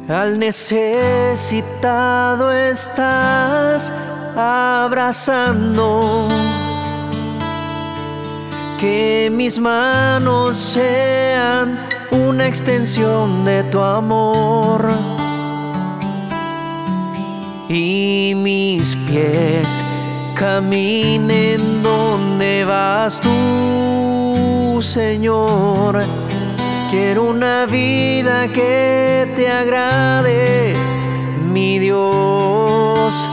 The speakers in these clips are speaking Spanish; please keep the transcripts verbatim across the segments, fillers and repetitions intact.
Al necesitado estás abrazando. Que mis manos sean una extensión de tu amor y mis pies caminen donde vas tú, Señor. Quiero una vida que te agrade, mi Dios.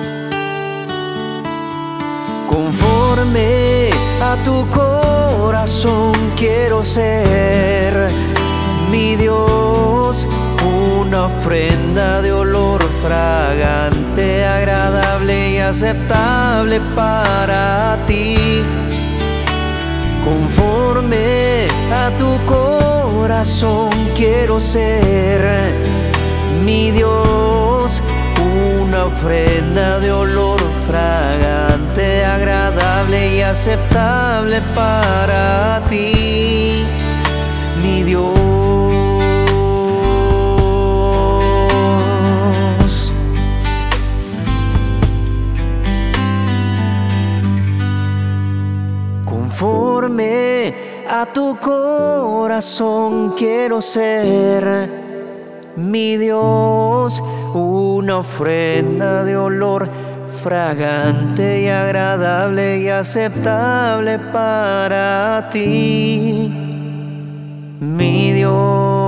Conforme a tu corazón quiero ser, mi Dios, una ofrenda de olor fragante, agradable y aceptable para ti. Conforme a tu corazón quiero ser, mi Dios, una ofrenda de olor fragante, agradable y aceptable para ti, mi Dios. Conforme a tu corazón quiero ser, mi Dios, una ofrenda de olor fragante y agradable y aceptable para ti, mi Dios.